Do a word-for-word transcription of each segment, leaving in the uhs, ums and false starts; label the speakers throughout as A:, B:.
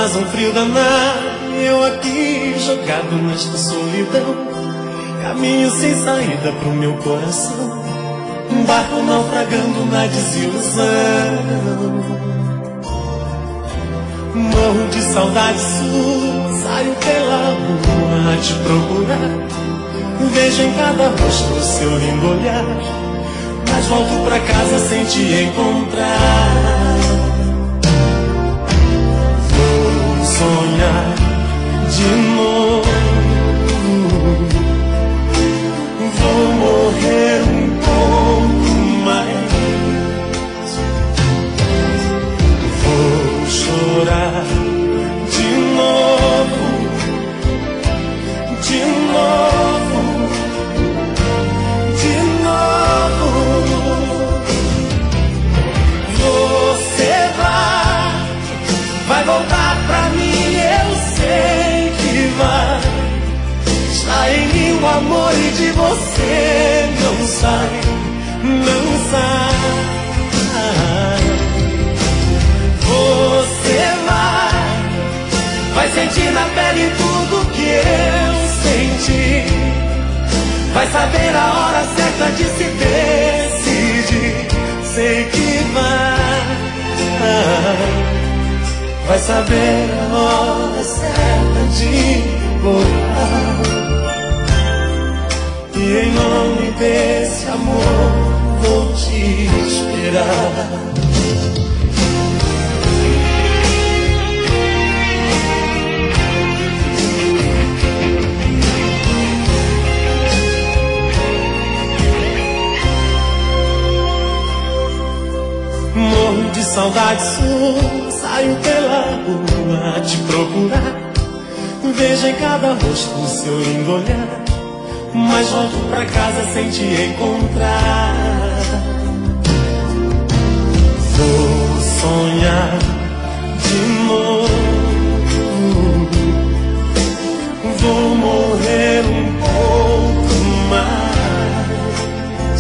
A: faz um frio danado, eu aqui jogado nesta solidão. Caminho sem saída pro meu coração, um barco naufragando na desilusão. Morro de saudade sua, saio pela rua a te procurar. Vejo em cada rosto o seu lindo olhar, mas volto pra casa sem te encontrar. Vou sonhar de novo, vou morrer um pouco mais, vou chorar de novo, de novo, de novo. Você vai, vai voltar pra mim, eu sei que vai. Está em mim o amor e de você não sai, não sai. Você vai, vai sentir na pele tudo que eu senti, vai saber a hora certa de se decidir. Sei que vai, vai saber a hora certa de voltar. E em nome desse amor vou te esperar. Morro de saudade sua, saio pela rua a te procurar. Vejo em cada rosto o seu lindo olhar, mas volto pra casa sem te encontrar. Vou sonhar de novo, vou morrer um pouco mais,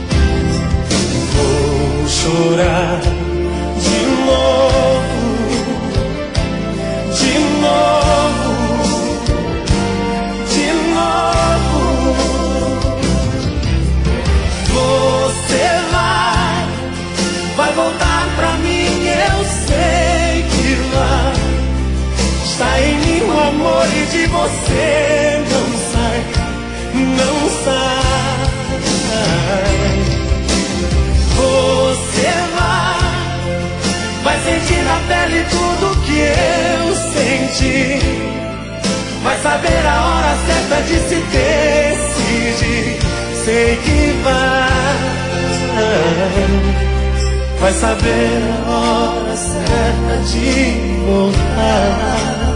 A: vou chorar de novo, de novo, de novo. Você vai, vai voltar pra mim, eu sei que vai. Está em mim o amor e de você não sai, não sai. Você vai, vai sentir na pele tudo que eu senti, vai saber a hora certa de se decidir. Sei que vai, vai saber a hora certa de voltar.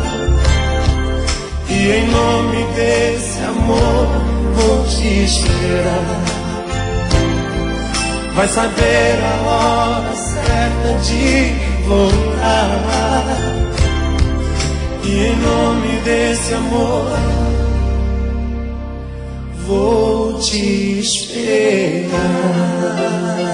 A: E em nome desse amor vou te esperar. Vai saber a hora certa de voltar. E em nome desse amor vou te esperar.